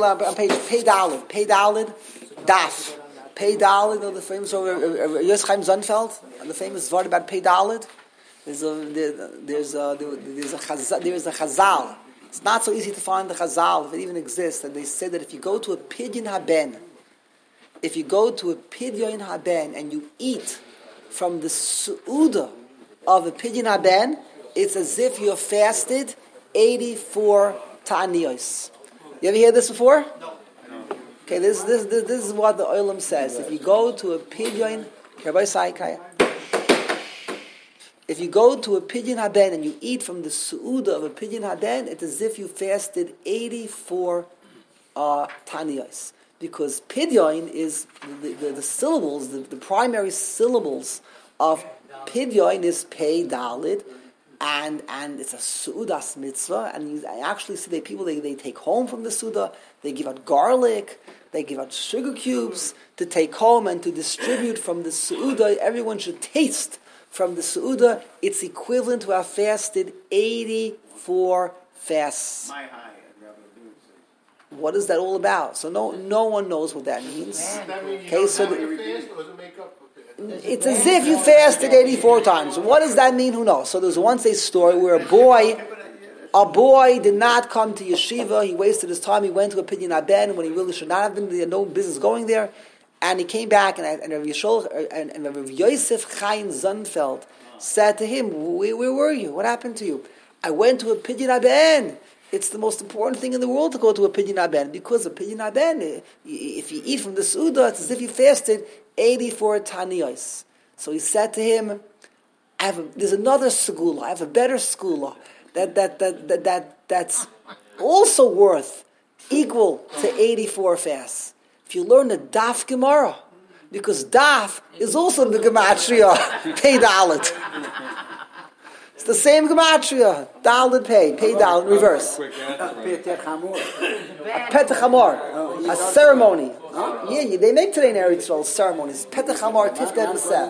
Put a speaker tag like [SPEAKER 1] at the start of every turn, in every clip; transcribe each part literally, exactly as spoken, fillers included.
[SPEAKER 1] on page Pei Daled, Pei Daled, Daf. Pei Daled, you know, the famous over Yosef Chaim Sonnenfeld, and the famous word about Pei Daled. There's a there's a there's a chazal, there's a chazal. It's not so easy to find the chazal if it even exists. And they say that if you go to a pidyon haben, if you go to a pidyon haben and you eat from the su'udah of a pidyon haben, it's as if you're fasted eighty-four ta'aniyos. You ever hear this before?
[SPEAKER 2] No.
[SPEAKER 1] Okay, this this this, this is what the Olam says. If you go to a pidyon, if you go to a pidyon haben and you eat from the su'udah of a pidyon haben, it's as if you fasted eighty-four uh, ta'aniyos. Because pidyon is the, the, the syllables, the, the primary syllables of pidyon is pei dalid. And and it's a su'udas mitzvah, and you actually see that people, they, they take home from the su'udah, they give out garlic, they give out sugar cubes to take home and to distribute from the su'udah. Everyone should taste from the su'udah. It's equivalent to have fasted eighty-four fasts. What is that all about? So no no one knows what that means. Okay, so the, it's as if you fasted eighty-four times. What does that mean? Who knows? So there's once a story where a boy, a boy did not come to yeshiva. He wasted his time. He went to a pidyon haben when he really should not have been. He had no business going there. And he came back, and and Rav Yishol, and, and Rav Yosef Chaim Sonnenfeld said to him, where, where were you? What happened to you? I went to a pidyon haben. It's the most important thing in the world to go to a pidyon haben, because a pidyon haben, if you eat from the su'udah, it's as if you fasted eighty-four ta'aniyos. So he said to him, I have a, there's another segula, I have a better segula that, that, that, that, that, that's also worth equal to eighty-four fasts. If you learn the Daf Gemara, because Daf is also the Gematria, Pei Dalet. It's the same Gematria, Dalet Pei, Pei Dalet, reverse. Petach Hamor, a ceremony. Huh? Yeah, they make today in Eretz Yisrael ceremonies. Petach Hamor, Tiftet B'Seh.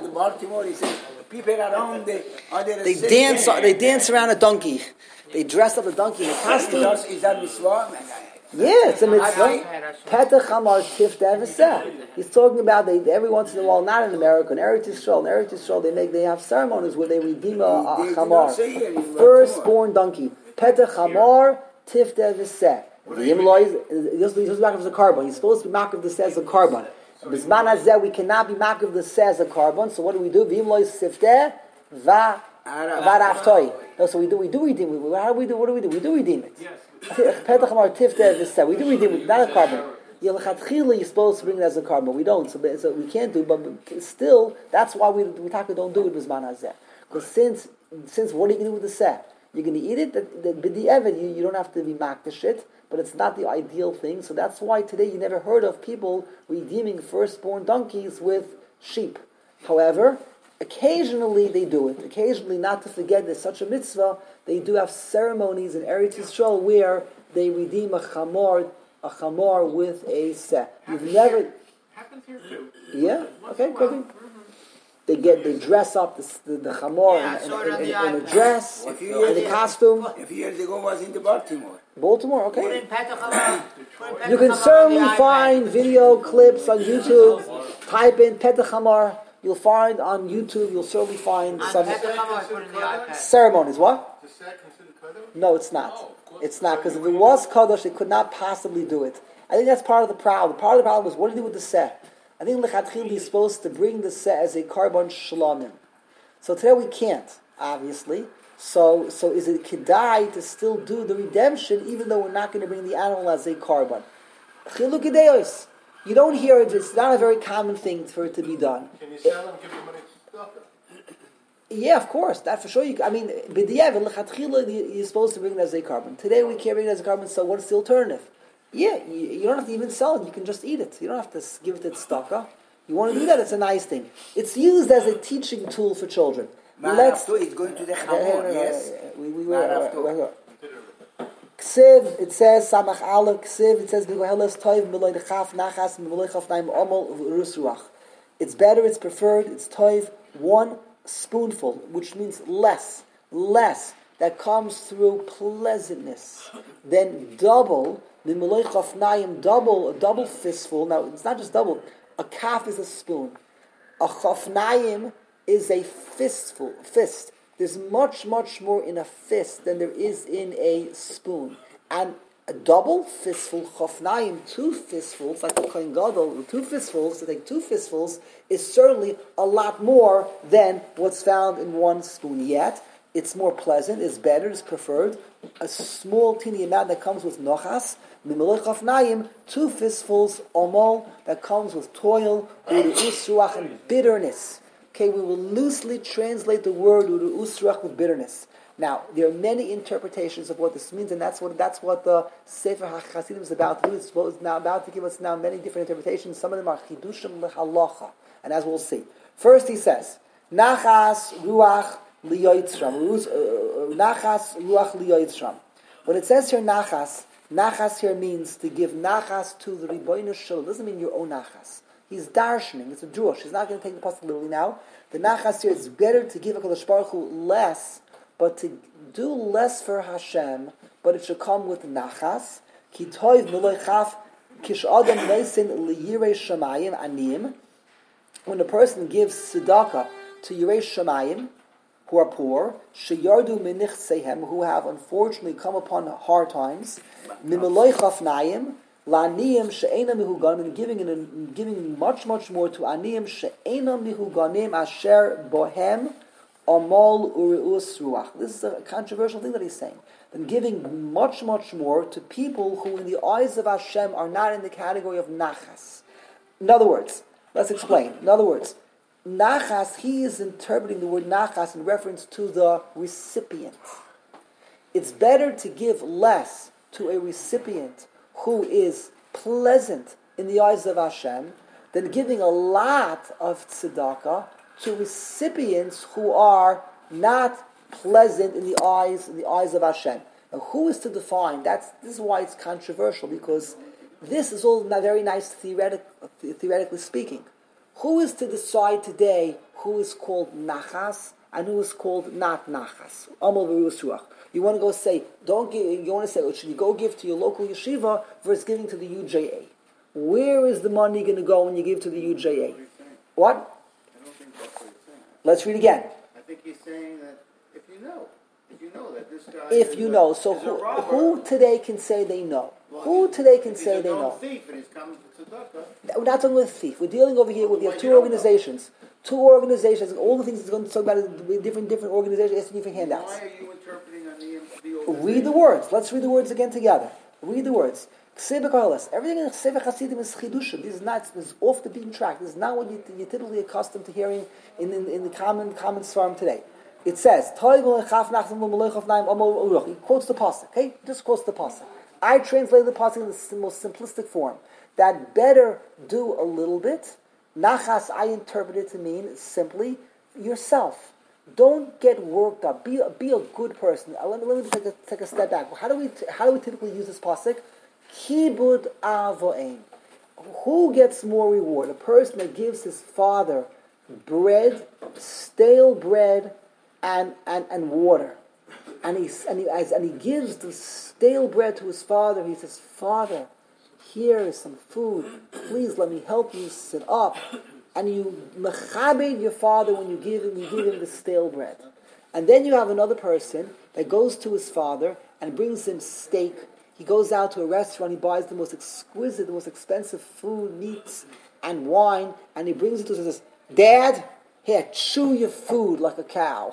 [SPEAKER 1] They dance. They dance around a donkey. They dress up a donkey in a costume.
[SPEAKER 3] Is that mitzvah?
[SPEAKER 1] Yeah, it's a mitzvah. Petach Hamor, Tiftet B'Seh. He's talking about they every once in a while, not in America, in Eretz Yisrael. In Eretz Yisrael, they make they have ceremonies where they redeem a, a chamor, a firstborn donkey. Petach Hamor, Tiftet B'Seh. The Yimloy is just back of the carbon. He's supposed to be makriv the says a carbon. Bisman hazeh we cannot be makriv the says a carbon. So what do we do? V'yimloy sifteh va varaftoi. No, so we do we do redeem it. How do we do? What do we do? We do redeem it. Petach Hamor tifter v'seh. We do redeem it, not a carbon. Yelchatchila you're supposed to bring it as a carbon. We don't, so, so we can't do. But still, that's why we we don't do it bisman hazeh. Because since since what are you going to do with the seh? You're going to eat it. That the b'di'evet you you don't have to be makdish it. But it's not the ideal thing, so that's why today you never heard of people redeeming firstborn donkeys with sheep. However, occasionally they do it. Occasionally, not to forget there's such a mitzvah, they do have ceremonies in Eretz Yisrael where they redeem a chamor, a chamor with a seh. You've never
[SPEAKER 2] happens here too.
[SPEAKER 1] Yeah. Okay. Good. They get, they dress up the the, the chamor yeah, in, in, in, in, in a dress, in a costume.
[SPEAKER 3] A few years ago, was in the Baltimore.
[SPEAKER 1] Baltimore, okay. You can certainly find video clips on YouTube. Type in Petach Hamor. You'll find on YouTube. You'll certainly find some ceremonies. What? No, it's not. It's not, because if it was kadosh, they could not possibly do it. I think that's part of the problem. Part of the problem was what do you do with the seh? I think lechatchil is supposed to bring the seh as a carbon shalomim. So today we can't, obviously. So, so is it kedai to still do the redemption, even though we're not going to bring the animal as a carbon? Chiluk ideos. You don't hear it. It's not a very common thing for it to be done.
[SPEAKER 2] Can you sell and give your money to tzedakah?
[SPEAKER 1] Yeah, of course. That for sure. You, I mean, b'di'ev lechatchila you're supposed to bring it as a carbon. Today we can't bring it as a carbon. So what's the alternative? Yeah, you, you don't have to even sell it. You can just eat it. You don't have to give it to tzedakah. You want to do that? It's a nice thing. It's used as a teaching tool for children. Let's.
[SPEAKER 3] It's going to the chamor. Yes.
[SPEAKER 1] We we were. Ksiv, it says Samach Aleph. Ksiv, it says B'Goheles Toiv B'Loy Dechaf Nachas B'Loy Chafnaim Omol Rus Ruach. It's better. It's preferred. It's Toiv one spoonful, which means less, less that comes through pleasantness, then double, mimulei chafnayim, double, a double fistful. Now, it's not just double. A kaf is a spoon. A chafnayim is a fistful, fist. There's much, much more in a fist than there is in a spoon. And a double fistful, chafnayim, two fistfuls, like the Kohen Gadol, two fistfuls, to take two fistfuls, is certainly a lot more than what's found in one spoon. Yet, it's more pleasant, it's better, it's preferred. A small, teeny amount that comes with nochas, mimulei chafnayim, two fistfuls, omol, that comes with toil, uru'us ruach, and bitterness. Okay, we will loosely translate the word uru'us ruach with bitterness. Now, there are many interpretations of what this means, and that's what that's what the Sefer HaChasidim is about to do. It's now about to give us now many different interpretations. Some of them are chidushim lehalacha, and as we'll see. First, he says, nachas ruach liyotzram. Nachas ruach liyotzram. When it says here nachas, nachas here means to give nachas to the Ribono Shel Olam. It doesn't mean your own nachas. He's darshaning. It's a drush. He's not going to take the pasuk literally now. The nachas here, it's better to give a Kadosh Baruch Hu less, but to do less for Hashem, but it should come with nachas. Ki toiv miloi chaf kish adam neisin liyirei shamayim anim. When a person gives tzedakah to yirei shamayim, who are poor, sheyardu minichtsehem, who have unfortunately come upon hard times, mimiloi chafnayim, la'aniyim she'ena mihuganim, giving in, giving much, much more to aniyim she'ena mihuganim asher bohem amol ureus ruach. This is a controversial thing that he's saying. Then giving much, much more to people who in the eyes of Hashem are not in the category of nachas. In other words, let's explain. In other words, nachas, he is interpreting the word nachas in reference to the recipient. It's better to give less to a recipient who is pleasant in the eyes of Hashem than giving a lot of tzedakah to recipients who are not pleasant in the eyes in the eyes of Hashem. Now, who is to define? That's this is why it's controversial, because this is all not very nice theoretic, theoretically speaking. Who is to decide today who is called nachas and who is called not nachas? Amol v'ruas ruach. You want to go say, don't give. You want to say, oh, should you go give to your local yeshiva versus giving to the U J A? Where is the money going to go when you give to the U J A? What? Let's read again.
[SPEAKER 4] I think he's saying that if you know, if you know that this guy.
[SPEAKER 1] If you know, so who, who today can say they know? Well, who today can say they know?
[SPEAKER 4] Thief and he's coming to tzedakah.
[SPEAKER 1] We're not talking about thief. We're dealing over here with we have two organizations. Two organizations. All the things he's going to talk about is different, different organizations, different handouts.
[SPEAKER 4] Why are you interpreting on the, the
[SPEAKER 1] Read the words. Let's read the words again together. Read the words. Everything in Sefer Hasidim is chidushim. This is not. This is off the beaten track. This is not what you, you're typically accustomed to hearing in, in, in the common common svarim today. It says, he quotes the pasuk. Okay, just quotes the pasuk. I translated the pasuk in the most simplistic form. That better do a little bit. Nachas, I interpret it to mean simply yourself. Don't get worked up. Be a, be a good person. Let me, let me take a, take a step back. How do we how do we typically use this pasuk? Kibud avo'im. Who gets more reward? A person that gives his father bread, stale bread, and, and, and water. And he, and, he, and he gives the stale bread to his father. He says, Father, here is some food. Please let me help you sit up. And you mechabed your father when you give him, you give him the stale bread. And then you have another person that goes to his father and brings him steak. He goes out to a restaurant, he buys the most exquisite, the most expensive food, meats, and wine, and he brings it to him and says, Dad, here, chew your food like a cow.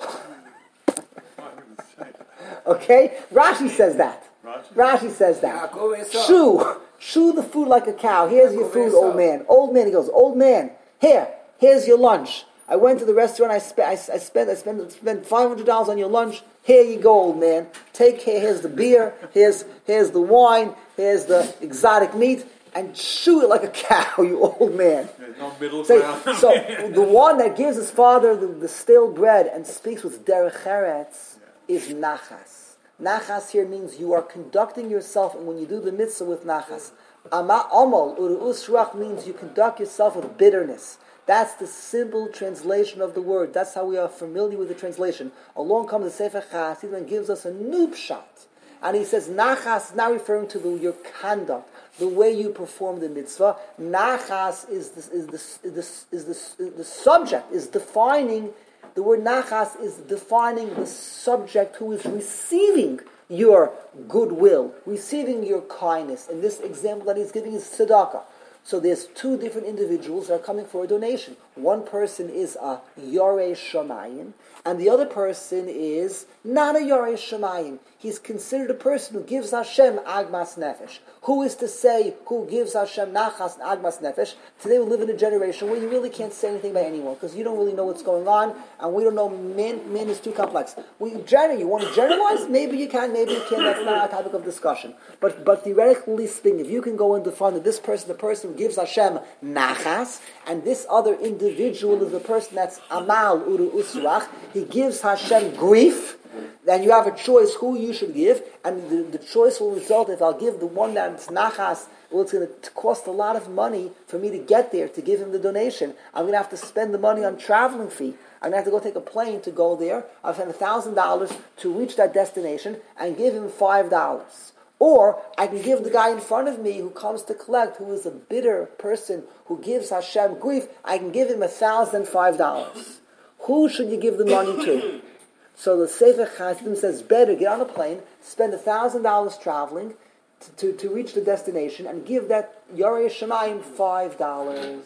[SPEAKER 1] Okay? Rashi says that. Rashi says that. Chew. Chew the food like a cow. Here's your food, old man. Old man, he goes, old man, here, here's your lunch. I went to the restaurant, I, spe- I, I spent I spent, spent five hundred dollars on your lunch. Here you go, old man. Take care, here's the beer, here's here's the wine, here's the exotic meat, and chew it like a cow, you old man.
[SPEAKER 5] There's no middle
[SPEAKER 1] so,
[SPEAKER 5] ground.
[SPEAKER 1] so the one that gives his father the, the stale bread and speaks with derech eretz is nachas. Nachas here means you are conducting yourself, and when you do the mitzvah with nachas, ama amal uru'us ruach means you conduct yourself with bitterness. That's the simple translation of the word. That's how we are familiar with the translation. Along comes the Sefer Chasid and gives us a new pshat. And he says, nachas is not referring to the, your conduct, the way you perform the mitzvah. Nachas is the, is the, is the, is the, is the subject, is defining, the word nachas is defining the subject who is receiving your goodwill, receiving your kindness. And this example that he's giving is tzedakah. So there's two different individuals that are coming for a donation. One person is a Yorei Shamayim, and the other person is not a Yorei Shamayim. He's considered a person who gives Hashem Agmas Nefesh. Who is to say who gives Hashem Nachas and Agmas Nefesh? Today we live in a generation where you really can't say anything about anyone because you don't really know what's going on, and we don't know. Man, man is too complex. We generally, you want to generalize? Maybe you can, maybe you can. That's not our topic of discussion. But but theoretically speaking, if you can go and define that this person, the person who gives Hashem Nachas, and this other individual is the person that's Amal Uru Usrach, he gives Hashem grief, then you have a choice who you should give, and the, the choice will result if I'll give the one that's Nachas, well, it's going to cost a lot of money for me to get there, to give him the donation. I'm going to have to spend the money on traveling fee. I'm going to have to go take a plane to go there. I'll spend one thousand dollars to reach that destination and give him five dollars. Or I can give the guy in front of me who comes to collect, who is a bitter person who gives Hashem grief, I can give him one thousand five dollars. Who should you give the money to? So the Sefer Chassidim says, better get on a plane, spend one thousand dollars traveling to, to, to reach the destination, and give that Yorei Shamayim five dollars.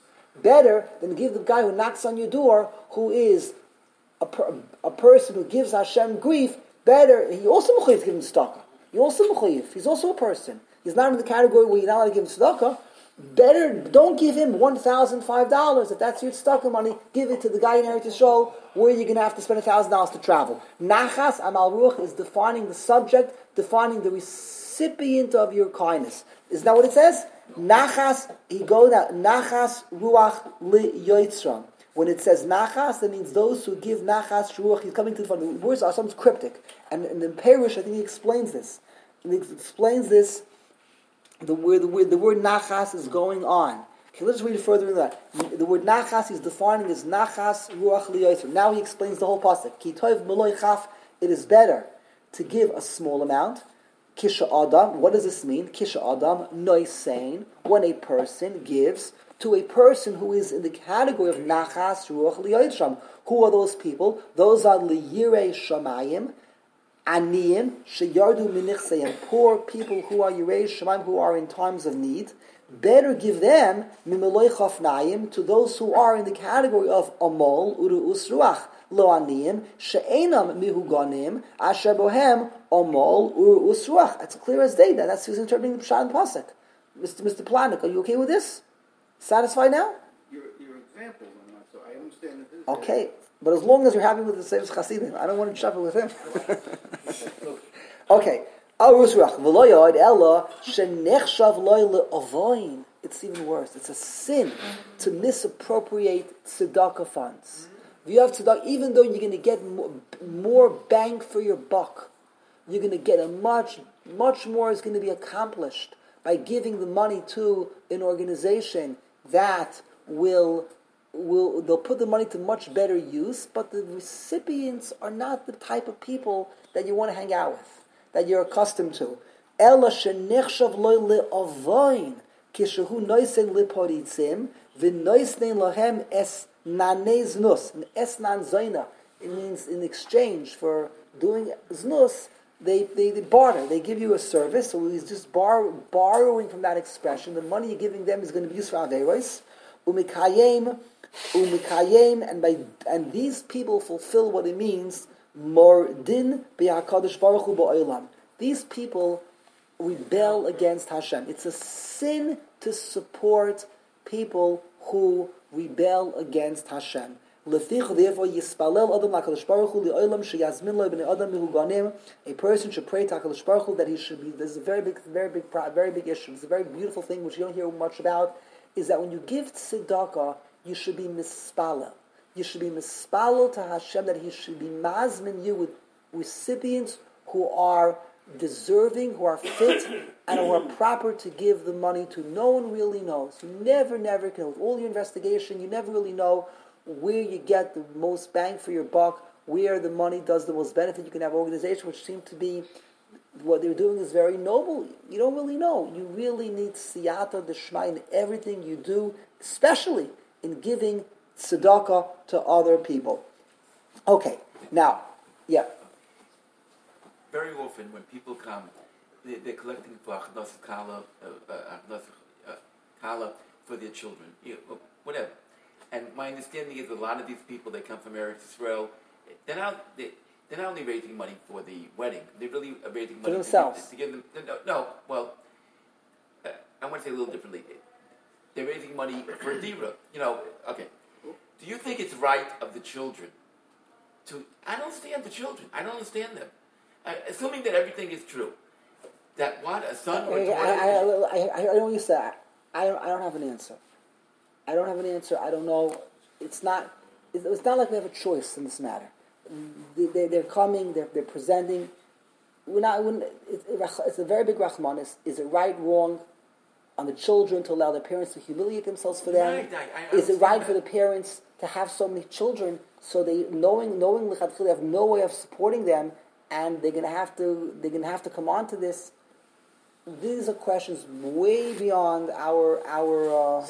[SPEAKER 1] Better than give the guy who knocks on your door, who is a, per, a person who gives Hashem grief, better, he also mechuyev to give him tzedakah. He also mechuyev. He's also a person. He's not in the category where you're not allowed to give him tzedakah. Better, don't give him one thousand five dollars. If that's your tzedakah money, give it to the guy in Eretz Yisrael, where you're going to have to spend one thousand dollars to travel. Nachas Amal Ruach is defining the subject, defining the recipient of your kindness. Isn't that what it says? Nachas, he goes now, Nachas Ruach Li Yoitzram. When it says Nachas, that means those who give Nachas Ruach, he's coming to the front. The words are sometimes cryptic. And in the Perush, I think he explains this. He explains this, the word, the word, the word Nachas is going on. Okay, let's read it further than that. The word Nachas he's defining as Nachas Ruach Li Yoitzram. Now he explains the whole pasuk. Ki toiv meloi chaf, it is better to give a small amount. Kisha Adam, what does this mean? Kisha Adam, noisein, when a person gives to a person who is in the category of Nachas Ruach Li Yoitzram. Who are those people? Those are Liyirei Shamayim, Aniyim, Sheyardu Minichseim, poor people who are Yirei Shamayim, who are in times of need. Better give them Mimeloi Chafnayim to those who are in the category of Amol Uru Usruach. Lo Aniyim, She'enam Mihuganim, Asher Bohem, Amol Uru Usruach. It's clear as day that that's who's interpreting the Pshat and Pasuk. Mister Mister Planik, are you okay with this? Satisfied now?
[SPEAKER 4] Your, your examples are not so. I understand that this.
[SPEAKER 1] Okay, but as long as you're happy with the Sefer Chassidim, I don't want to shuffle with him. Okay. It's even worse. It's a sin to misappropriate tzedakah funds. If you have tzedakah, even though you're going to get more, more bang for your buck, you're going to get a much, much more is going to be accomplished by giving the money to an organization that will, will they'll put the money to much better use, but the recipients are not the type of people that you want to hang out with, that you're accustomed to. Ela shenichshav loy le'avoin kishehu noisen leporitzim v'noisnein lahem es nanei znus. Es nan zayna. It means in exchange for doing znus, They, they they barter. They give you a service, so he's just bar, borrowing from that expression. The money you're giving them is going to be used for averos. Umikayim, umikayim, and by and these people fulfill what it means. Mordin b'hakadosh baruch hu ba'olam. These people rebel against Hashem. It's a sin to support people who rebel against Hashem. Therefore, Yispalel Adam HaKadosh Baruch Hu Li'olam Sheyazmin Lo B'nei Adam Mihuganim. A person should pray to HaKadosh Baruch Hu that he should be. This is a very big, very big, very big issue. It's a very beautiful thing which you don't hear much about. Is that when you give tzedakah, you should be mispalel. You should be mispalel to Hashem that He should be mazmin you with recipients who are deserving, who are fit, and who are proper to give the money to. No one really knows. You never, never can. With all your investigation, you never really know where you get the most bang for your buck, where the money does the most benefit. You can have organizations which seem to be, what they're doing is very noble. You don't really know. You really need siyata d'shma in everything you do, especially in giving tzedakah to other people. Okay, now, yeah.
[SPEAKER 5] Very often when people come, they, they're collecting for achnas kala, uh, uh, uh, kala for their children, you know, whatever. And my understanding is a lot of these people, they come from Eretz Israel, they're not, they, they're not only raising money for the wedding, they're really raising money
[SPEAKER 1] for themselves.
[SPEAKER 5] To, to give them, no, no well, uh, I want to say a little differently. They're raising money for a dira. You know, okay. Do you think it's right of the children to, I don't understand the children, I don't understand them. Uh, assuming that everything is true, that what, a son or a daughter...
[SPEAKER 1] I, I, I, I, I don't know what you said. I don't, I don't have an answer. I don't have an answer. I don't know. It's not, it's not like we have a choice in this matter. They, they're coming, they're, they're presenting. We're not, we're, it's, it's a very big rachmanis. Is it right, wrong on the children to allow their parents to humiliate themselves for them?
[SPEAKER 5] Right, I, I
[SPEAKER 1] Is it right
[SPEAKER 5] that.
[SPEAKER 1] for the parents to have so many children so they, knowing, knowing they have no way of supporting them, and they're going to have to, they're going to have to come on to this? These are questions way beyond our our uh,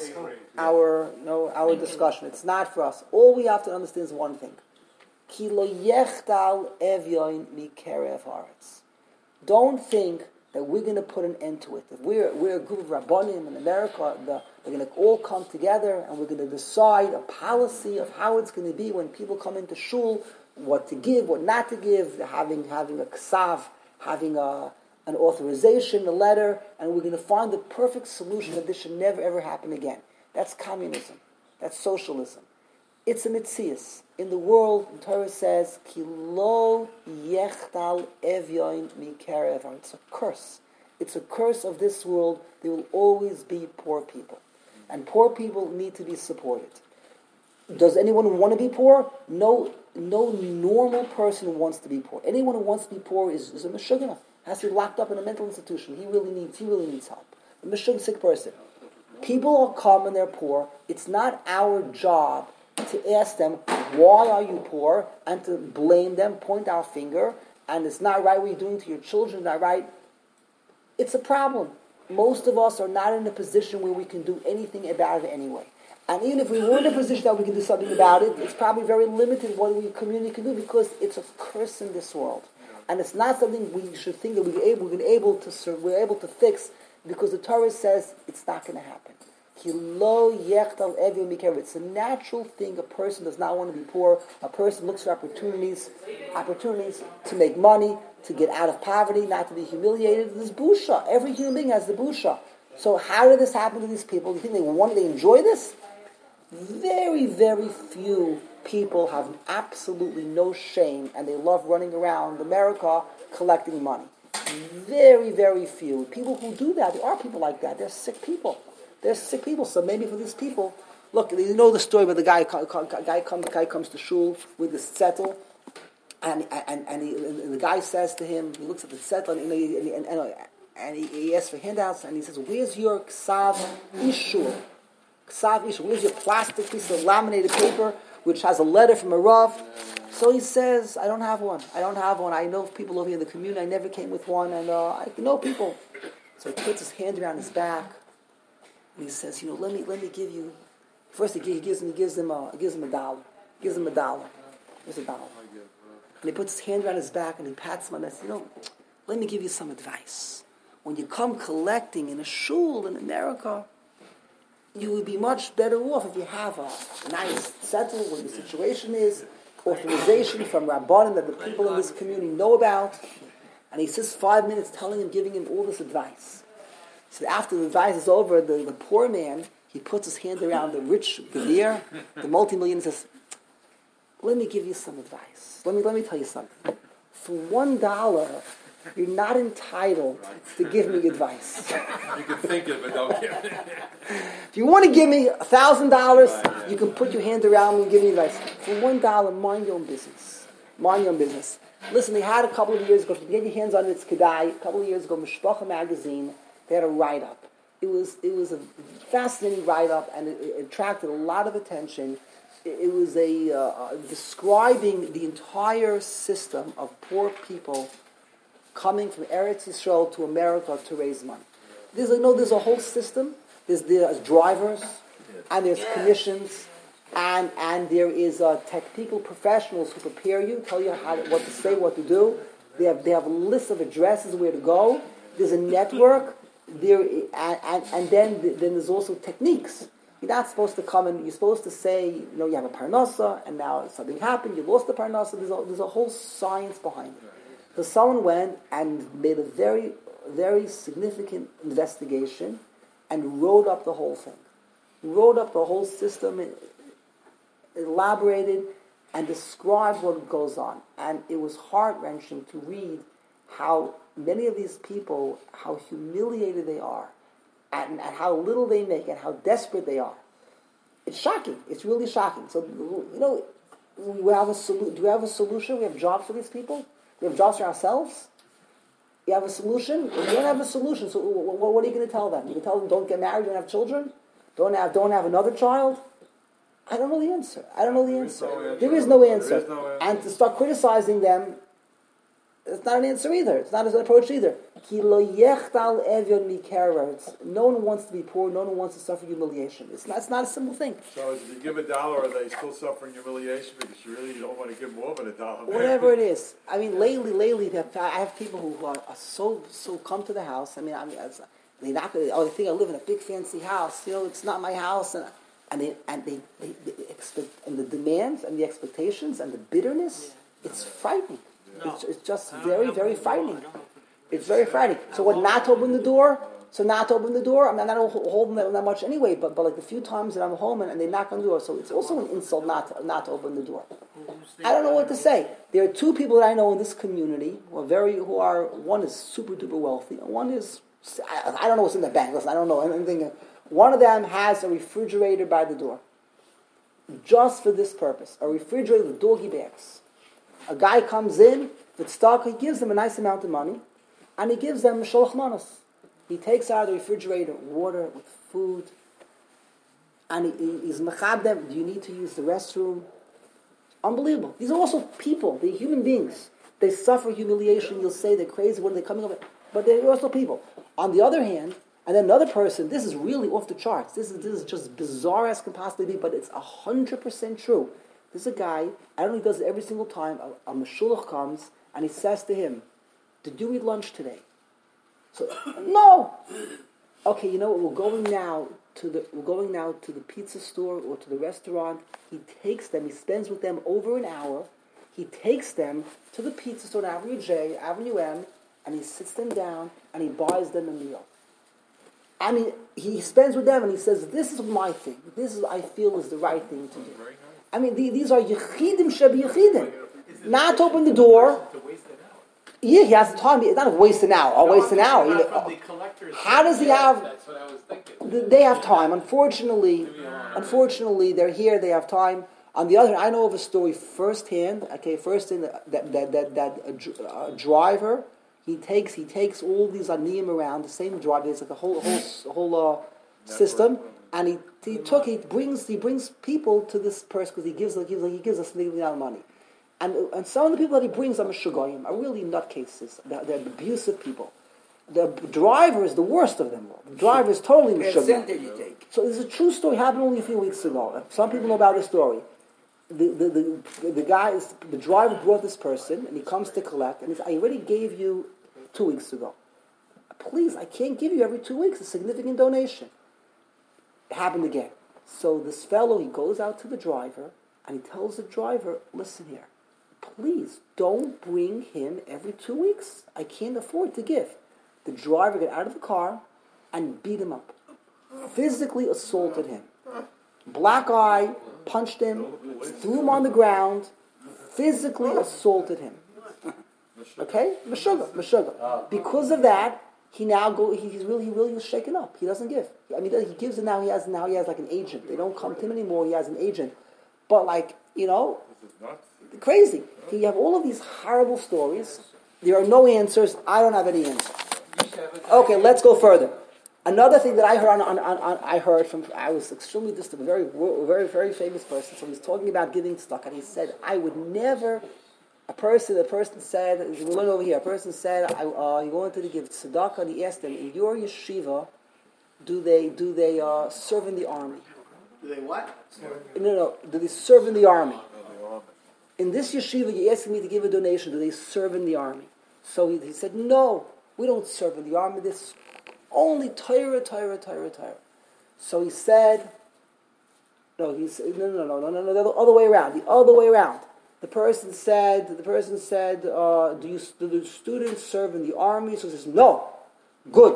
[SPEAKER 1] our you know our discussion. It's not for us. All we have to understand is one thing: Ki lo yechtal evyoin mikerev haaretz. Don't think that we're going to put an end to it. If we're we're a group of rabbanim in America, the, they're going to all come together and we're going to decide a policy of how it's going to be when people come into shul, what to give, what not to give, having having a ksav, having a an authorization, a letter, and we're going to find the perfect solution that this should never ever happen again. That's communism. That's socialism. It's a mitzias. In the world, the Torah says, Ki lo yechtal evyoin mikerev. It's a curse. It's a curse of this world. There will always be poor people. And poor people need to be supported. Does anyone want to be poor? No, no normal person wants to be poor. Anyone who wants to be poor is, is a meshugah. Has to be locked up in a mental institution. He really needs. He really needs help. A meshugah sick person. People are come and they're poor. It's not our job to ask them, why are you poor? And to blame them, point our finger, and it's not right what you're doing to your children, not right. It's a problem. Most of us are not in a position where we can do anything about it anyway. And even if we were in a position that we can do something about it, it's probably very limited what we community can do because it's a curse in this world. And it's not something we should think that we're able, we're able to we're able to fix because the Torah says it's not going to happen. It's a natural thing. A person does not want to be poor. A person looks for opportunities, opportunities to make money, to get out of poverty, not to be humiliated. There's busha. Every human being has the busha. So how did this happen to these people? Do you think they want? They enjoy this? Very, very few people have absolutely no shame, and they love running around America collecting money. Very, very few people who do that. There are people like that. They're sick people. They're sick people. So maybe for these people, look, you know the story where the guy guy comes guy comes to shul with this zettel, and and and, he, and the guy says to him, he looks at the zettel and and, and, and, and he, he asks for handouts, and he says, "Where's your ksav ishur? Ksav ishur? Where's your plastic piece of laminated paper which has a letter from a rav?" So he says, "I don't have one. I don't have one. I know people over here in the community. I never came with one, and uh, I know people." So he puts his hand around his back. And he says, you know, let me let me give you. First, he gives him he gives him a he gives him a dollar, he gives him a dollar, here's a dollar, and he puts his hand around his back and he pats him on the. You know, let me give you some advice. When you come collecting in a shul in America, you would be much better off if you have a nice settle where the situation is, authorization from Rabbanim that the people in this community know about, and he sits five minutes telling him, giving him all this advice. So after the advice is over, the, the poor man, he puts his hand around the rich Gavir, the multi-millionaire, says, let me give you some advice. Let me let me tell you something. For one dollar, you're not entitled to give me advice.
[SPEAKER 2] You can think of it, don't give it.
[SPEAKER 1] If you want to give me a thousand dollars, you can put your hand around me and give me advice. For one dollar, mind your own business. Mind your own business. Listen, they had a couple of years ago, if you get your hands on it, it's Kedai, a couple of years ago, Mishpacha magazine, they had a write-up. It was it was a fascinating write-up, and it, it attracted a lot of attention. It, it was a uh, describing the entire system of poor people coming from Eretz Yisrael to America to raise money. There's a, no, there's a whole system. There's, there's drivers, and there's commissions, and and there is uh, technical professionals who prepare you, tell you how to, what to say, what to do. They have they have a list of addresses where to go. There's a network. There and, and and then then there's also techniques. You're not supposed to come and you're supposed to say, you know, you have a parnasa, and now something happened. You lost the parnasa. There's a, there's a whole science behind it. So someone went and made a very very significant investigation and wrote up the whole thing. Wrote up the whole system, elaborated, and described what goes on. And it was heart-wrenching to read how many of these people, how humiliated they are, and, and how little they make, and how desperate they are. It's shocking. It's really shocking. So, you know, we have a solu- do we have a solution? We have jobs for these people? We have jobs for ourselves? You have a solution? You don't have a solution. So what, what are you going to tell them? You can tell them don't get married, don't have children, don't have don't have another child. I don't know the answer. I don't know the answer. There is no answer. There is no answer. And to start criticizing them, it's not an answer either. It's not an approach either. No one wants to be poor. No one wants to suffer humiliation. It's not. It's not a simple thing.
[SPEAKER 2] So if you give a dollar, are they still suffering humiliation because you really don't want to give more than a dollar?
[SPEAKER 1] Whatever it is. I mean, lately, lately, I have people who are, are so so come to the house. I mean, I mean, they not. Oh, they think I live in a big fancy house. You know, it's not my house, and and they and they, they, they expect and the demands and the expectations and the bitterness. It's frightening. No. It's, it's just very, very frightening. It's very frightening. So what, not to open the door? So not to open the door? I mean, I don't hold them that much anyway, but, but like the few times that I'm home and, and they knock on the door, so it's also an insult not to, not to open the door. I don't know what to say. There are two people that I know in this community who are very, who are, one is super duper wealthy, and one is, I, I don't know what's in the bank, listen, I don't know anything. One of them has a refrigerator by the door. Just for this purpose. A refrigerator with doggy bags. A guy comes in, if it's stuck, he gives them a nice amount of money, and he gives them sholach manos. He takes out of the refrigerator water with food, and he, he's mechab them. Do you need to use the restroom? Unbelievable. These are also people. They're human beings. They suffer humiliation. You'll say they're crazy when they're coming over, but they're also people. On the other hand, and then another person, this is really off the charts. This is this is just bizarre as can possibly be, but it's a hundred percent true. There's a guy, I don't know, he does it every single time. A, a meshulach comes and he says to him, "Did you eat lunch today?" So, no. Okay, you know what? We're going now to the we're going now to the pizza store or to the restaurant. He takes them. He spends with them over an hour. He takes them to the pizza store on Avenue J, Avenue M, and he sits them down and he buys them a meal. I mean, he spends with them and he says, "This is my thing. This is I feel is the right thing to do." I mean, these are yechidim shebi yechidim. Not to open the door. Yeah, he has time. It's not a waste an hour. I'll waste an hour. You know, how does he have? That's what I was thinking. They have time. Unfortunately, unfortunately, they're here. They have time. On the other hand, I know of a story firsthand. Okay, firsthand that that that that a, a driver he takes he takes all these aniyim around the same driver. There's like a whole whole whole uh, system. And he, he took he brings he brings people to this person because he gives he gives he gives a significant amount of money, and and some of the people that he brings are shugayim, are really nutcases. They're, they're abusive people. The driver is the worst of them all. The driver is totally meshugayim. So this is a true story. Happened only a few weeks ago. Some people know about the story. The the the, the guy is, the driver brought this person and he comes to collect and he says, "I already gave you two weeks ago. Please, I can't give you every two weeks. A significant donation." It happened again. So this fellow, he goes out to the driver and he tells the driver, "Listen here, please don't bring him every two weeks. I can't afford to give." The driver got out of the car and beat him up. Physically assaulted him. Black eye, punched him, threw him on the ground, physically assaulted him. Okay? Meshuggah, meshuggah. Because of that, He now go. He's really, he really was shaken up. He doesn't give. I mean, he gives, and now he has, now he has like an agent. They don't come to him anymore. He has an agent, but like you know,
[SPEAKER 2] This is nuts.
[SPEAKER 1] Crazy. You have all of these horrible stories. There are no answers. I don't have any answers. Okay, let's go further. Another thing that I heard on, on, on, on I heard from I was extremely distant, a very very very famous person. So he was talking about giving stock, and he said, "I would never." A person, a person said, we learn over here. A person said, I, uh, he wanted to give tzedakah, and he asked them, "In your yeshiva, do they do they uh, serve in the army?"
[SPEAKER 4] Do they what?
[SPEAKER 1] No, no. Do they serve in the army? In this yeshiva, you're asking me to give a donation. Do they serve in the army? So he, he said, "No, we don't serve in the army. This only Torah, Torah, Torah, Torah." So he said, "No, he said, no, no, no, no, no, no, the other way around. The other way around." The person said, "The person said, uh, do you do the students serve in the army?" So he says, "No, good,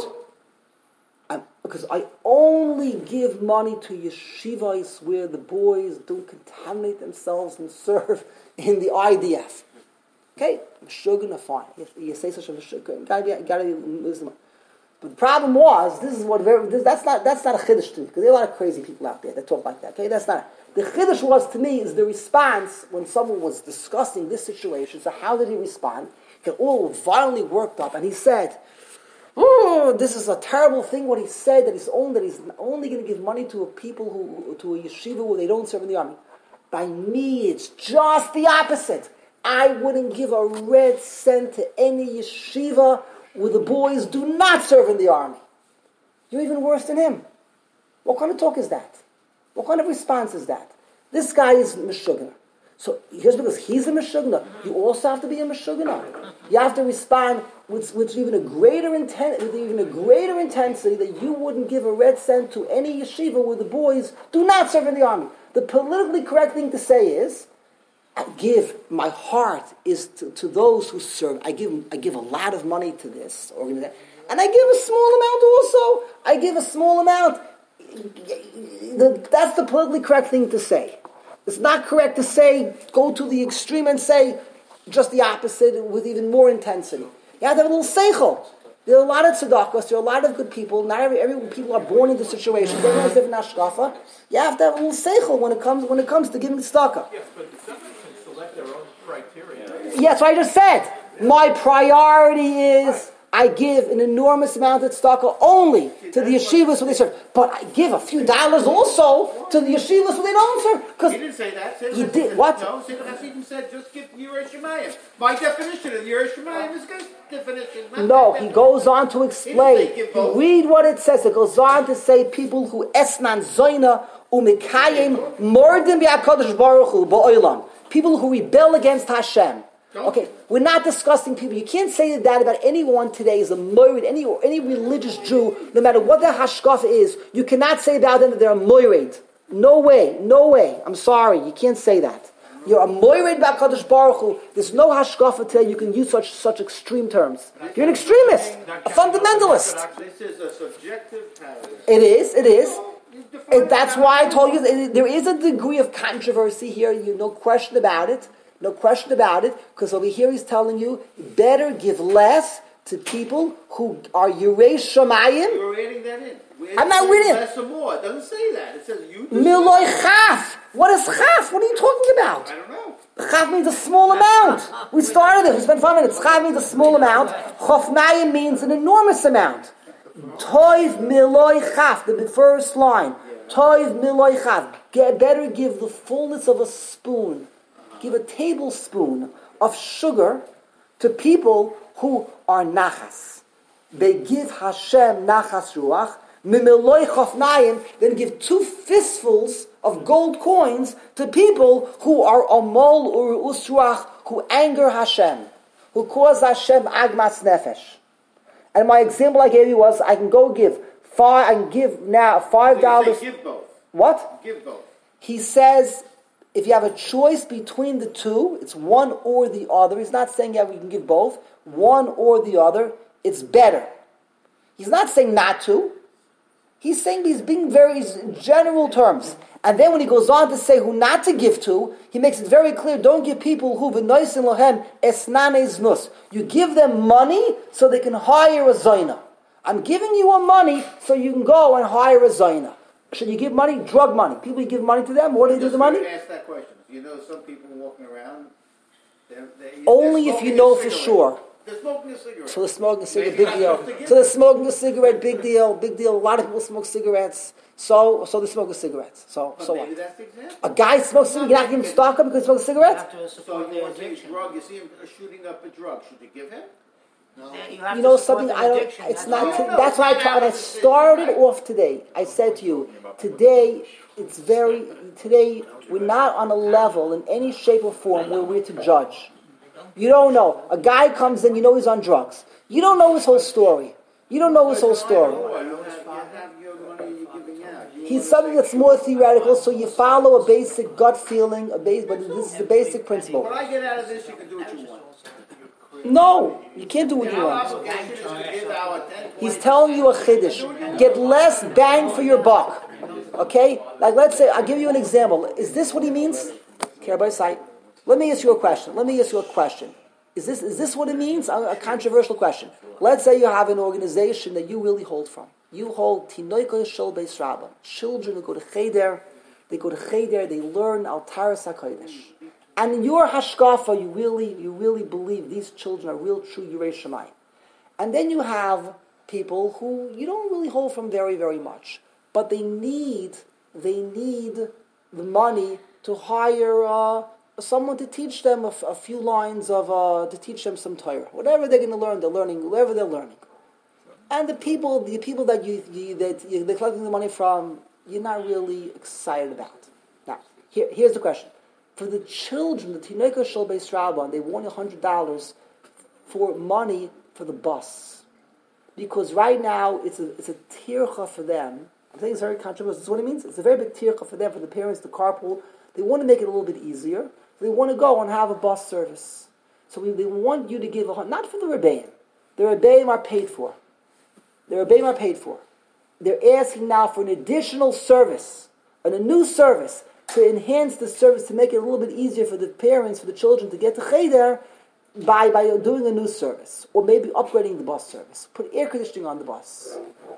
[SPEAKER 1] I'm, because I only give money to yeshivas where the boys don't contaminate themselves and serve in the I D F." Okay, Meshuggah, fine. You, you say such a Meshuggah, gotta be, gotta be Muslim. But the problem was, this is what very, this, that's not that's not a chiddush to me, because there are a lot of crazy people out there that talk like that. Okay, that's not. The chiddush was to me is the response when someone was discussing this situation. So how did he respond? He got all violently worked up, and he said, "Oh, this is a terrible thing." What he said, that he's only that he's only going to give money to a people who to a yeshiva where they don't serve in the army. By me, it's just the opposite. I wouldn't give a red cent to any yeshiva where the boys do not serve in the army. You're even worse than him. What kind of talk is that? What kind of response is that? This guy is Meshuggah. So here's because he's a Meshuggah. You also have to be a Meshuggah. You have to respond with, with even a greater intent, with even a greater intensity that you wouldn't give a red cent to any yeshiva where the boys do not serve in the army. The politically correct thing to say is, I give, my heart is to, to those who serve. I give I give a lot of money to this organization. And I give a small amount also. I give a small amount. The, that's the politically correct thing to say. It's not correct to say, go to the extreme and say just the opposite with even more intensity. You have to have a little seichel. There are a lot of tzedakahs, there are a lot of good people. Not every, every people are born into situations. Everyone has different hashkafa. You have to have a little seichel when it comes when it comes to giving tzedakah.
[SPEAKER 6] Yes, but some can select their own criteria.
[SPEAKER 1] Yes, what I just said. My priority is I give an enormous amount of tzedakah only to the yeshivas where they serve. But I give a few dollars also to the yeshivas where they don't serve.
[SPEAKER 4] He didn't say that. He
[SPEAKER 1] did. Said, what?
[SPEAKER 4] No, Siddur Hasidim said just give Yerei Shemayim. My definition of Yerei Shemayim is good definition.
[SPEAKER 1] No, he goes on to explain. You read what it says. It goes on to say people who esnan zoina umikayim mordim b'HaKadosh Baruch Hu ba'olam. People who rebel against Hashem. Okay, we're not discussing people. You can't say that about anyone today is a moirid, any any religious Jew, no matter what their hashkafa is. You cannot say about them that they're a moirid. No way, no way. I'm sorry, you can't say that. You're a moirid b'HaKadosh Baruch Hu. There's no hashkafa today. You can use such such extreme terms. You're an extremist, a fundamentalist.
[SPEAKER 4] This is a subjective paradigm.
[SPEAKER 1] It is. It is. It, that's why I told you that there is a degree of controversy here. You no question about it. No question about it, because over here he's telling you, better give less to people who are Yerei Shemayim.
[SPEAKER 4] You're reading that in. We're
[SPEAKER 1] I'm not reading
[SPEAKER 4] less or more. It doesn't say that. It says you.
[SPEAKER 1] Miloi chaf. What is chaf? What are you talking about?
[SPEAKER 4] I don't know.
[SPEAKER 1] Chaf means a small amount. We started it. We spent five minutes. Chaf means a small amount. Chofmayim means an enormous amount. Toiv miloi chaf. The first line. Toiv miloi chaf. Better give the fullness of a spoon. Give a tablespoon of sugar to people who are nachas. They give Hashem nachas ruach, mimiloi chofnayim, then give two fistfuls of gold coins to people who are amol ur usruach, who anger Hashem, who cause Hashem agmas nefesh. And my example I gave you was, I can go give five, I can give now five dollars.
[SPEAKER 4] Give both.
[SPEAKER 1] What?
[SPEAKER 4] Give both.
[SPEAKER 1] He says, if you have a choice between the two, it's one or the other. He's not saying, yeah, we can give both. One or the other, it's better. He's not saying not to. He's saying he's being very general terms. And then when he goes on to say who not to give to, he makes it very clear, don't give people who v'noisin lohem esnane znus. You give them money so they can hire a zayna. I'm giving you a money so you can go and hire a zayna. Should you give money? Drug money. People, you give money to them. What do they do with the money?
[SPEAKER 4] Ask that question. You know, some people walking around. They're, they're,
[SPEAKER 1] Only
[SPEAKER 4] they're
[SPEAKER 1] if you know for
[SPEAKER 4] cigarette.
[SPEAKER 1] sure.
[SPEAKER 4] They're smoking a cigarette.
[SPEAKER 1] So they're smoking a cigarette,
[SPEAKER 4] Maybe
[SPEAKER 1] big
[SPEAKER 4] you're not
[SPEAKER 1] deal.
[SPEAKER 4] supposed to give
[SPEAKER 1] So they're
[SPEAKER 4] them.
[SPEAKER 1] smoking a cigarette, big deal, big deal. A lot of people smoke cigarettes. So, so they smoke a cigarettes. So,
[SPEAKER 4] But
[SPEAKER 1] so
[SPEAKER 4] maybe
[SPEAKER 1] what?
[SPEAKER 4] that's the example.
[SPEAKER 1] A guy smokes cigarettes. You're not giving him stock up because he smokes
[SPEAKER 7] You
[SPEAKER 1] cigarettes.
[SPEAKER 7] have to
[SPEAKER 4] So
[SPEAKER 7] support
[SPEAKER 4] you
[SPEAKER 7] their
[SPEAKER 4] want to take a
[SPEAKER 7] addiction.
[SPEAKER 4] drug, you see him shooting up a drug. Should you give him?
[SPEAKER 7] Yeah, You, have
[SPEAKER 1] You
[SPEAKER 7] to
[SPEAKER 1] know
[SPEAKER 7] support
[SPEAKER 1] something?
[SPEAKER 7] their
[SPEAKER 1] I don't.
[SPEAKER 7] addiction.
[SPEAKER 1] It's
[SPEAKER 7] That's
[SPEAKER 1] not.
[SPEAKER 7] all.
[SPEAKER 1] To,
[SPEAKER 4] No, no,
[SPEAKER 1] that's why I
[SPEAKER 4] it's not
[SPEAKER 1] tried. When I
[SPEAKER 4] our decision,
[SPEAKER 1] started
[SPEAKER 4] right?
[SPEAKER 1] off today, I said to you, today it's very. Today we're not on a level in any shape or form where we're to judge. You don't know. A guy comes in. You know he's on drugs. You don't know his whole story. You don't know his whole story.
[SPEAKER 4] You have, you have your money you're giving out. You
[SPEAKER 1] He's
[SPEAKER 4] wanna
[SPEAKER 1] something
[SPEAKER 4] take-
[SPEAKER 1] that's more theoretical. So you follow a basic gut feeling. A base, but this is the basic principle.
[SPEAKER 4] What I get out of this, you can do what you want.
[SPEAKER 1] No, you can't do what you
[SPEAKER 4] Our
[SPEAKER 1] want.
[SPEAKER 4] obligation is to give our ten,
[SPEAKER 1] He's
[SPEAKER 4] twenty
[SPEAKER 1] telling you a chiddush. Get less bang for your buck. Okay? Like, let's say, I'll give you an example. Is this what he means? Care by sight. Let me ask you a question. Let me ask you a question. Is this is this what it means? A, a controversial question. Let's say you have an organization that you really hold from. You hold Tinoika Shel Beis Rabba. Children who go to Cheder, they go to Cheder, they learn Altaras HaKodesh. And in your hashkafa, you really, you really believe these children are real, true Yirei Shamayim. And then you have people who you don't really hold from very, very much, but they need, they need the money to hire uh, someone to teach them a, f- a few lines of, uh, to teach them some Torah. Whatever they're going to learn, they're learning. Whatever they're learning. And the people, the people that you, you that you, they're collecting the money from, you're not really excited about. Now, here, here's the question. For the children, the Tinoika Shel Beis Rabban, they want one hundred dollars for money for the bus. Because right now, it's a it's a tircha for them. I'm saying it's very controversial. This is what it means. It's a very big tircha for them, for the parents, to carpool. They want to make it a little bit easier. They want to go and have a bus service. So we, they want you to give a hundred, not for the Rebbeim. The Rebbeim are paid for. The Rebbeim are paid for. They're asking now for an additional service, and a new service, to enhance the service, to make it a little bit easier for the parents, for the children to get to Cheder by, by doing a new service. Or maybe upgrading the bus service. Put air conditioning on the bus.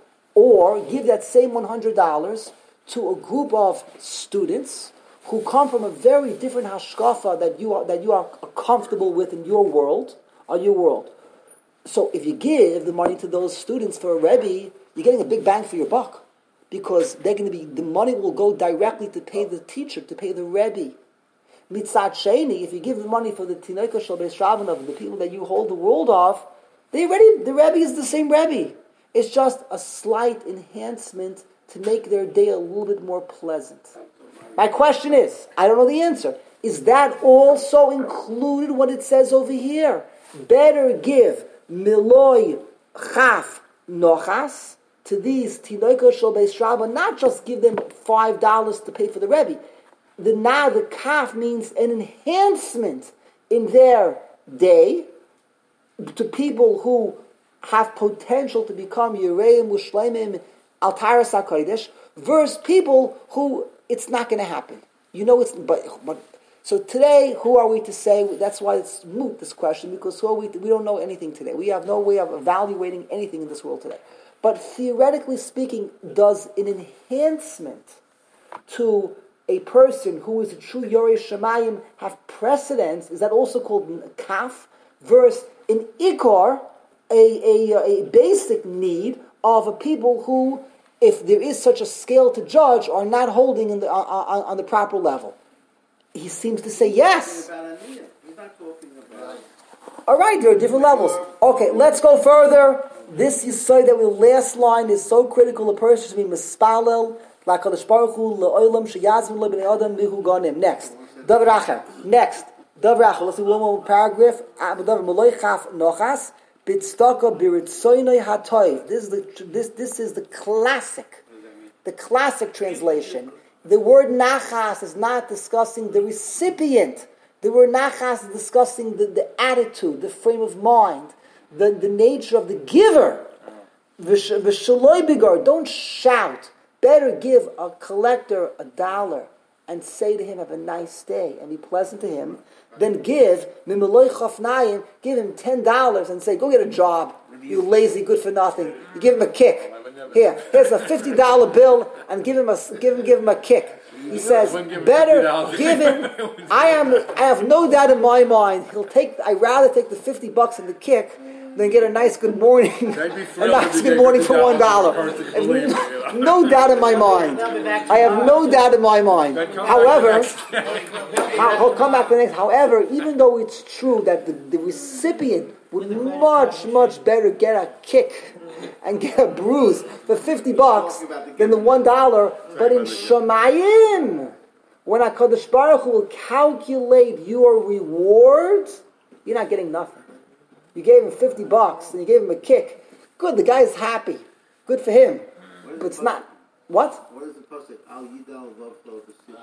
[SPEAKER 1] Or give that same one hundred dollars to a group of students who come from a very different hashkafa that you are, that you are comfortable with in your world, or your world. So if you give the money to those students for a Rebbe, you're getting a big bang for your buck. Because they're going to be, the money will go directly to pay the teacher, to pay the Rebbe. Mitzad Sheni, if you give the money for the Tinoika Shel Beis Rabban, of the people that you hold the world of, they already, the Rebbe is the same Rebbe. It's just a slight enhancement to make their day a little bit more pleasant. My question is, I don't know the answer, is that also included what it says over here? Better give Miloi Chaf Nochas to these Tinoika Shel Beis Rabban, not just give them five dollars to pay for the Rebbe. The na, the kaf means an enhancement in their day to people who have potential to become Yereim Ushleimim Altaras HaKodesh, versus people who it's not going to happen. You know it's but, but so today, who are we to say? That's why it's moot, this question, because who are we? To, we don't know anything today. We have no way of evaluating anything in this world today. But theoretically speaking, does an enhancement to a person who is a true Yorei Shemayim have precedence? Is that also called kaf? Versus an ikar, a, a, a basic need of a people who, if there is such a scale to judge, are not holding in the, on, on the proper level. He seems to say yes. All right, there are different levels. Okay, let's go further. This you say that the last line is so critical. A person should be mispalel lakadosh baruch hu leolam sheyazmin lebnei adam mihu ganim. Next, davar acher. Next, davar acher. Let's do one more paragraph. Davar maloi chaf nochas bitstaka biritzoynei hatoiv. This is the this this is the classic, the classic translation. The word nachas is not discussing the recipient. The word nachas is discussing the, the attitude, the frame of mind, the, the nature of the giver. V'shaloi bigar, don't shout. Better give a collector a dollar and say to him, have a nice day, and be pleasant to him, than give, mimeloi chafnayim, give him ten dollars and say, go get a job, you lazy, good for nothing. You give him a kick. Here, here's a fifty dollar bill, and give him a give him give him a kick. He says, better give him. I am. I have no doubt in my mind he'll take. I'd rather take the fifty bucks and the kick than get a nice good morning. A nice good morning for one dollar. No doubt in my mind. I have no doubt in my mind. However, I'll come back the next. However, even though it's true that the, the recipient would much much better get a kick and get a bruise for fifty bucks than the one dollar. But in Shamayim, when HaKadosh Baruch Hu will calculate your rewards, you're not getting nothing. You gave him fifty bucks and you gave him a kick. Good, the guy's happy. Good for him. But it's not. What?
[SPEAKER 7] What is the pasuk? Al Yidal Levavcha.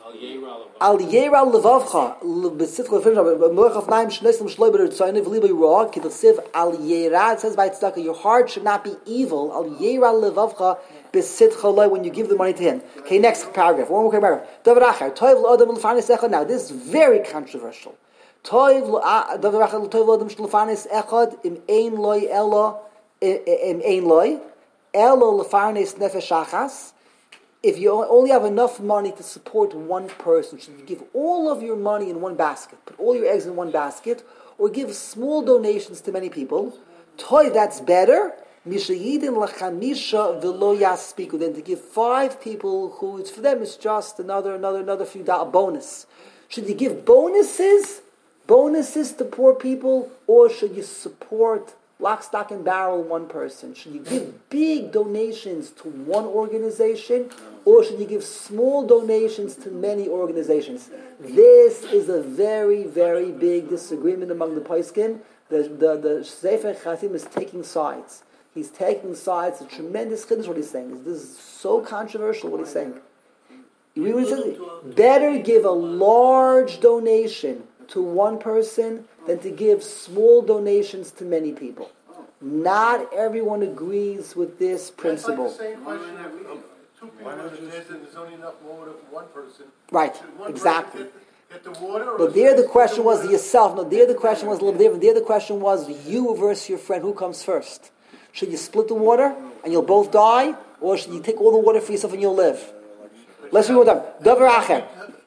[SPEAKER 1] Al Yera Levavcha. B'sitcha Lefim. Melech Afnaim Shnesim Shloi B'der Tzayne V'li B'Yirah. K'tasiv Al Yera. It says by Tzedakah, your heart should not be evil. Al Yera Levavcha B'sitcha Loi, when you give the money to him. Okay, next paragraph. One more paragraph. Davar Acher. Toiv L'Adam L'Farnes Echad. Now, this is very controversial. Toiv Davar Acher Toiv L'Adam L'Farnes Echad Im Ein Loi Elo Im Ein Loi Elo L'Farnes Nefesh Achas. If you only have enough money to support one person, should you give all of your money in one basket, put all your eggs in one basket, or give small donations to many people? Toy, that's better. Mishayidin lachamisha v'lo yaspiku, than to give five people who, it's for them, it's just another, another, another few dollar bonus. Should you give bonuses, bonuses to poor people, or should you support lock, stock, and barrel one person? Should you give big donations to one organization, or should you give small donations to many organizations? This is a very, very big disagreement among the Poskim. The, the, the Sefer Chasim is taking sides. He's taking sides. A tremendous chiddush what he's saying. This is so controversial what he's saying. You read what he says? Better give a large donation to one person than to give small donations to many people. Not everyone agrees with this principle.
[SPEAKER 7] It's like the same question that we two people in the pit and there's only enough water for one person.
[SPEAKER 1] Right,
[SPEAKER 7] One
[SPEAKER 1] exactly.
[SPEAKER 7] Person get, get the water, or
[SPEAKER 1] But there the question was yourself. No, there the question was a little different. There the question was you versus your friend. Who comes first? Should you split the water and you'll both die? Or should you take all the water for yourself and you'll live? Let's read one more time. Davar Acher.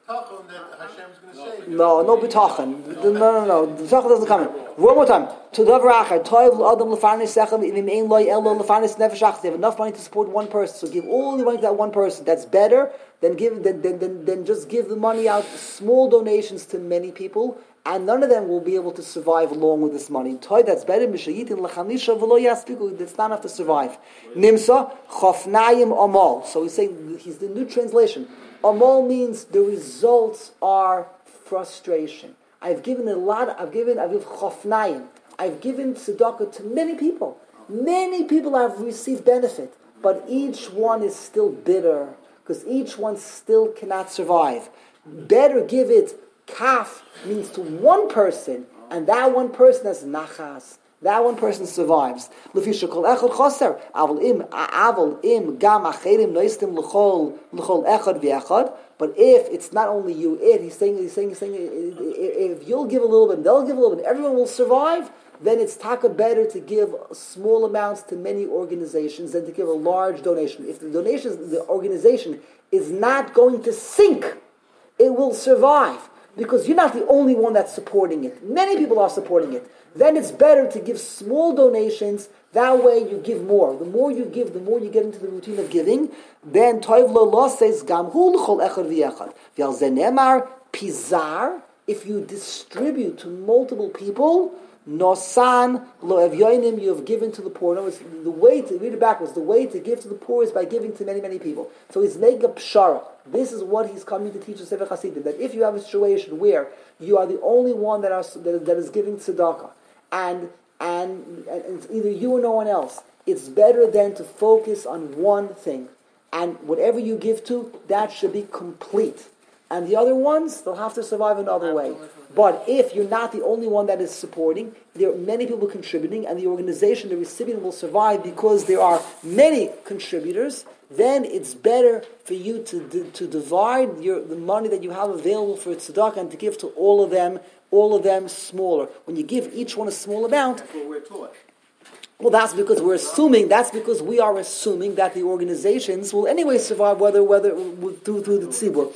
[SPEAKER 1] No, no bitachon. No, no, no. The bitachon doesn't come in. One more time. To Davar Acher. Toiv l'adam l'farnes sechem im ein lo elo l'farnes nefesh achas. They have enough money to support one person, so give all the money to that one person. That's better than give than than, than, than just give the money out, small donations to many people, and none of them will be able to survive along with this money. Toy, that's better. Mishayitin l'chamisha v'lo yaspiku. That's not enough to survive. Nimsa chofnayim amal. So he's saying he's the new translation. Amal means the results are frustration. I've given a lot. I've given. I've given chofnayim. I've given tzedakah to many people. Many people have received benefit, but each one is still bitter because each one still cannot survive. Better give it. Kaf means to one person, and that one person has nachas. That one person survives. Lefisha kol echad chaser. Aval im aval im gam acherim noistim l'chol l'chol echad v'echad. But if it's not only you, it he's saying he's saying he's saying if you'll give a little bit, they'll give a little bit, everyone will survive. Then it's taka better to give small amounts to many organizations than to give a large donation. If the donation, the organization is not going to sink, it will survive. Because you're not the only one that's supporting it. Many people are supporting it. Then it's better to give small donations. That way you give more. The more you give, the more you get into the routine of giving. Then Toiv lo lo says, Gam hu l'chol echad v'yechad. V'al zenemar pizar, if you distribute to multiple people, nosan lo evyoinim, you have given to the poor. No, it's the way to, read it backwards, the way to give to the poor is by giving to many, many people. So he's making a pshara. This is what he's coming to teach us, Sefer Hasidim, that if you have a situation where you are the only one that, are, that, that is giving tzedakah, and, and, and it's either you or no one else, it's better than to focus on one thing. And whatever you give to, that should be complete. And the other ones, they'll have to survive another way. But if you're not the only one that is supporting, there are many people contributing, and the organization, the recipient, will survive because there are many contributors. Then it's better for you to to divide your the money that you have available for tzedakah and to give to all of them, all of them smaller. When you give each one a small amount,
[SPEAKER 7] that's what we're taught.
[SPEAKER 1] Well, that's because we're assuming, that's because we are assuming that the organizations will anyway survive whether, whether, through, through the tzibur.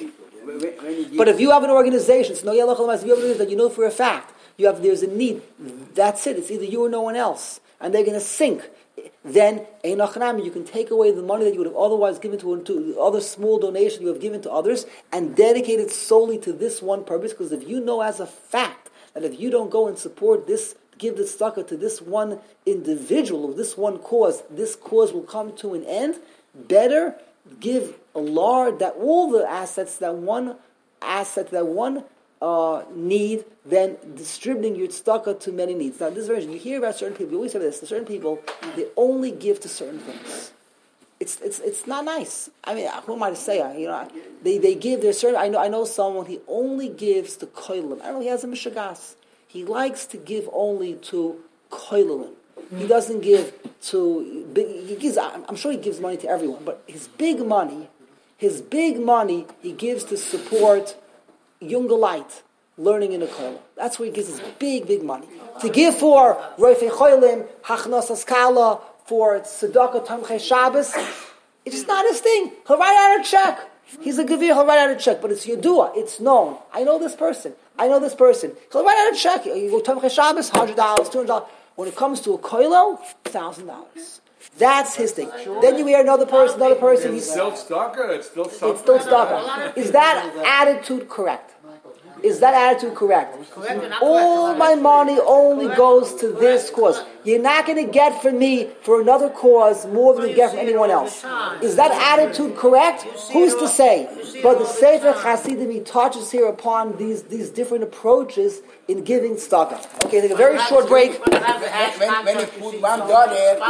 [SPEAKER 1] But if you have an organization, so no, if you have an organization that you know for a fact, you have, there's a need, that's it, it's either you or no one else, and they're going to sink, then you can take away the money that you would have otherwise given to, to other small donation you have given to others and dedicate it solely to this one purpose, because if you know as a fact that if you don't go and support this, give the tzedakah to this one individual or this one cause, this cause will come to an end, better give a large, that all the assets, that one asset, that one uh, need, than distributing your tzedakah to many needs. Now, this version, you hear about certain people, you always say this, certain people, they only give to certain things. It's it's it's not nice. I mean, who am I to say? You know, they, they give their certain, I know I know someone, he only gives to koilim. I don't know, he has a mishagas. He likes to give only to koilim. He doesn't give to, he gives, I'm sure he gives money to everyone, but his big money, his big money, he gives to support younger light, learning in a koil. That's where he gives his big, big money. To give for Roifei Cholim, Hachnos Askala, for Tzedakah Tamchei Shabbos, it's just not his thing. He'll write out a check. He's a Gavir, he'll write out a check, but it's Yedua, it's known. I know this person. I know this person. He'll write out a check. You go Tamchei Shabbos, one hundred dollars, two hundred dollars. When it comes to a koilo, one thousand dollars. That's his thing. Then you hear another person, another person.
[SPEAKER 2] It's still tzedakah. It's still tzedakah.
[SPEAKER 1] It's still tzedakah. Is that attitude correct? Is that attitude correct? All my money only goes to this cause. You're not going to get from me for another cause more than you get from anyone else. Is that attitude correct? Who's to say? But the Sefer Hasidim, he touches here upon these, these different approaches in giving tzedakah. Okay, take a very short break.
[SPEAKER 3] When, when you put one dollar